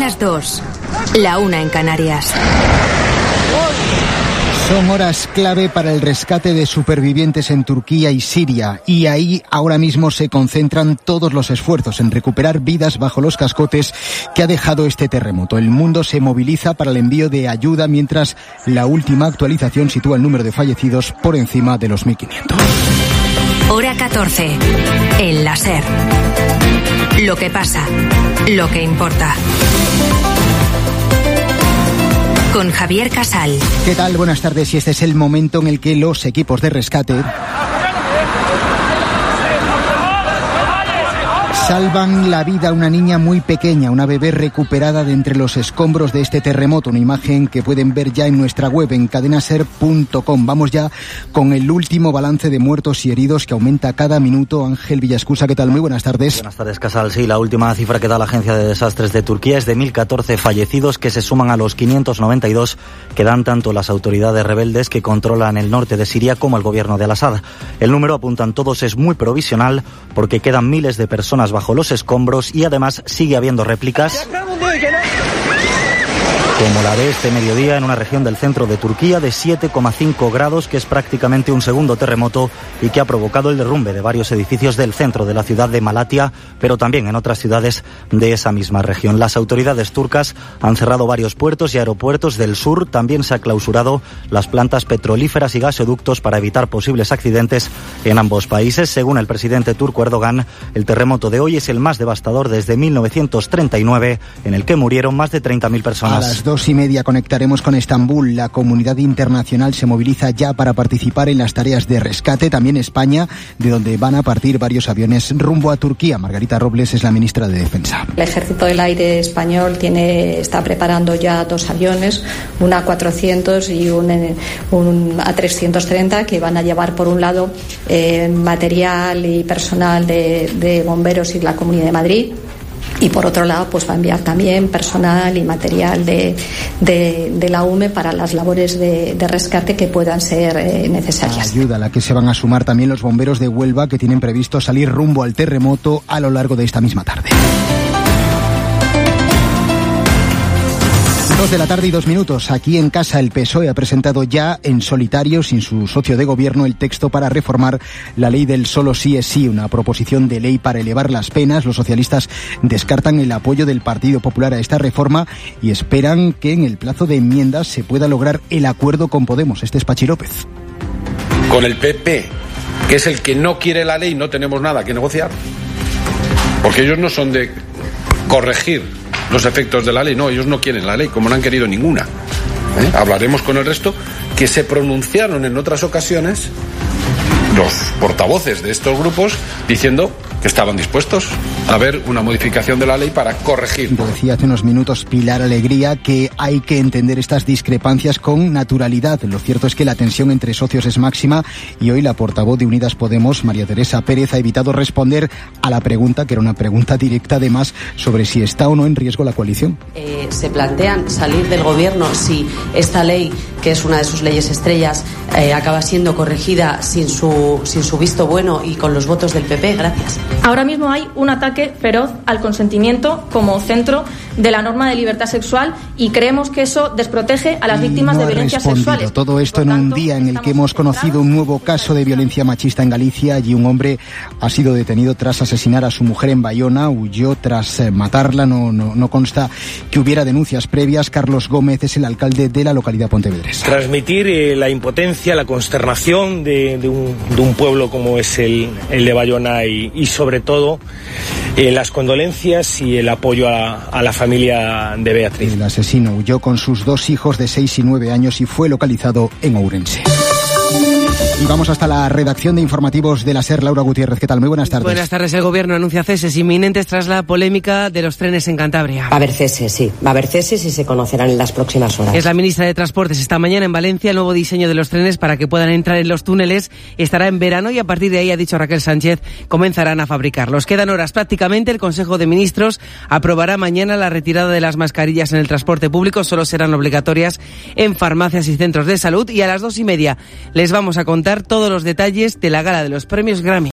las 2, la 1 en Canarias. Son horas clave para el rescate de supervivientes en Turquía y Siria, y ahí ahora mismo se concentran todos los esfuerzos en recuperar vidas bajo los cascotes que ha dejado este terremoto. El mundo se moviliza para el envío de ayuda, mientras la última actualización sitúa el número de fallecidos por encima de los 1.500. Hora 14, en la SER. Lo que pasa, lo que importa. Con Javier Casal. ¿Qué tal? Buenas tardes. Y este es el momento en el que los equipos de rescate salvan la vida a una niña muy pequeña, una bebé recuperada de entre los escombros de este terremoto. Una imagen que pueden ver ya en nuestra web, en cadenaser.com. Vamos ya con el último balance de muertos y heridos, que aumenta cada minuto. Ángel Villascusa, ¿qué tal? Muy buenas tardes. Buenas tardes, Casal. Sí, la última cifra que da la Agencia de Desastres de Turquía es de 1.014 fallecidos, que se suman a los 592 que dan tanto las autoridades rebeldes que controlan el norte de Siria como el gobierno de Al-Assad. El número, apuntan todos, es muy provisional, porque quedan miles de personas bajo los escombros y además sigue habiendo réplicas como la de este mediodía en una región del centro de Turquía de 7,5 grados, que es prácticamente un segundo terremoto y que ha provocado el derrumbe de varios edificios del centro de la ciudad de Malatya, pero también en otras ciudades de esa misma región. Las autoridades turcas han cerrado varios puertos y aeropuertos del sur. También se ha clausurado las plantas petrolíferas y gasoductos para evitar posibles accidentes en ambos países. Según el presidente turco Erdogan, el terremoto de hoy es el más devastador desde 1939, en el que murieron más de 30.000 personas. 2:30 conectaremos con Estambul. La comunidad internacional se moviliza ya para participar en las tareas de rescate. También España, de donde van a partir varios aviones rumbo a Turquía. Margarita Robles es la ministra de Defensa. El Ejército del Aire español está preparando ya 2 aviones, un A400 y un A330, que van a llevar, por un lado, material y personal de bomberos y la Comunidad de Madrid. Y por otro lado, pues va a enviar también personal y material de la UME para las labores de rescate que puedan ser necesarias. Ayuda a la que se van a sumar también los bomberos de Huelva, que tienen previsto salir rumbo al terremoto a lo largo de esta misma tarde. 2:02 p.m. Aquí en casa, el PSOE ha presentado ya en solitario, sin su socio de gobierno, el texto para reformar la ley del solo sí es sí, una proposición de ley para elevar las penas. Los socialistas descartan el apoyo del Partido Popular a esta reforma y esperan que en el plazo de enmiendas se pueda lograr el acuerdo con Podemos. Este es Pachi López. Con el PP, que es el que no quiere la ley, no tenemos nada que negociar, porque ellos no son de corregir los efectos de la ley, no, ellos no quieren la ley, como no han querido ninguna. Hablaremos con el resto, que se pronunciaron en otras ocasiones los portavoces de estos grupos diciendo que estaban dispuestos a ver una modificación de la ley para corregir. Decía hace unos minutos Pilar Alegría que hay que entender estas discrepancias con naturalidad. Lo cierto es que la tensión entre socios es máxima y hoy la portavoz de Unidas Podemos, María Teresa Pérez, ha evitado responder a la pregunta, que era una pregunta directa además, sobre si está o no en riesgo la coalición. Se plantean salir del gobierno si esta ley, que es una de sus leyes estrellas, acaba siendo corregida sin su visto bueno y con los votos del PP. Gracias. Ahora mismo hay un ataque feroz al consentimiento como centro de la norma de libertad sexual y creemos que eso desprotege a las víctimas de violencias sexuales. Todo esto en un día en el que hemos conocido un nuevo caso de violencia machista en Galicia. Allí un hombre ha sido detenido tras asesinar a su mujer en Bayona. Huyó tras matarla. No consta que hubiera denuncias previas. Carlos Gómez es el alcalde de la localidad pontevedresa. Transmitir la impotencia, la consternación de un pueblo como es el de Bayona y sobre todo las condolencias y el apoyo a la familia de Beatriz. El asesino huyó con sus 2 hijos de 6 y 9 años y fue localizado en Ourense. Y vamos hasta la redacción de informativos de la SER. Laura Gutiérrez, ¿qué tal? Muy buenas tardes. Buenas tardes. El Gobierno anuncia ceses inminentes tras la polémica de los trenes en Cantabria. Va a haber ceses, sí. Va a haber ceses y se conocerán en las próximas horas. Es la ministra de Transportes esta mañana en Valencia. El nuevo diseño de los trenes para que puedan entrar en los túneles estará en verano y a partir de ahí, ha dicho Raquel Sánchez, comenzarán a fabricarlos. Quedan horas prácticamente. El Consejo de Ministros aprobará mañana la retirada de las mascarillas en el transporte público. Solo serán obligatorias en farmacias y centros de salud. Y a las 2:30 les vamos a contar todos los detalles de la gala de los premios Grammy.